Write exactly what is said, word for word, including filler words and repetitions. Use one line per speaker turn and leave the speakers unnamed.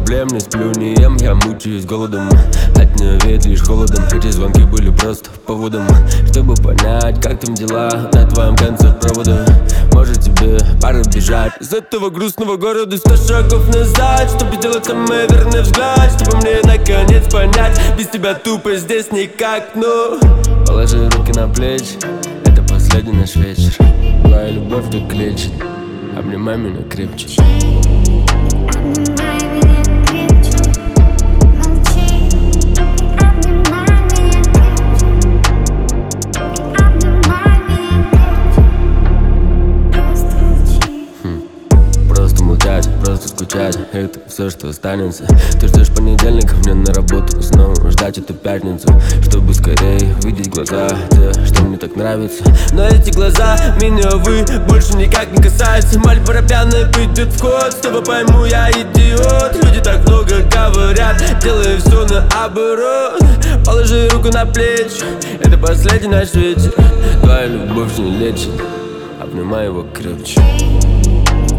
проблем, не сплю, не ем, я мучаюсь голодом. От нее веет лишь холодом, эти звонки были просто поводом, чтобы понять, как там дела на твоем конце провода. Может тебе пора бежать из этого грустного города, сто шагов назад, чтобы сделать самый верный взгляд, чтобы мне наконец понять, без тебя тупо здесь никак. Ну, положи руки на плечи, это последний наш вечер. Твоя любовь так лечит, обнимай меня крепче. Просто скучать, это все, что останется. Ты ждешь понедельника, мне на работу снова ждать эту пятницу, чтобы скорее увидеть глаза, те, что мне так нравится. Но эти глаза меня, увы, больше никак не касаются. Мальборо пьяная придет в ход, с тобой пойму я идиот. Люди так много говорят, делая все наоборот. Положи руку на плечи, это последний наш вечер. Твоя любовь не лечит, обнимай его крепче.